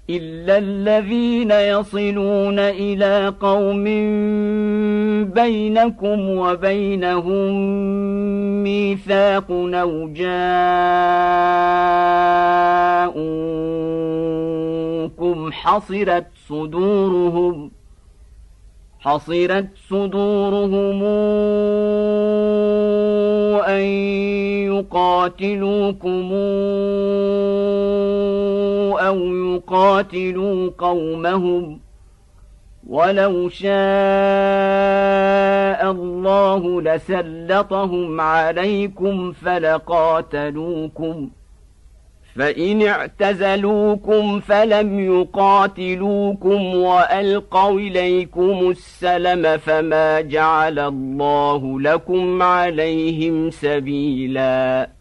إلا الذين يصلون إلى قوم بينكم وبينهم ميثاق أو جاءوكم حصرت صدورهم أن يقاتلوكم أو يقاتلوا قومهم ولو شاء الله لسلطهم عليكم فلقاتلوكم فإن اعتزلوكم فلم يقاتلوكم وألقوا إليكم السلم فما جعل الله لكم عليهم سبيلاً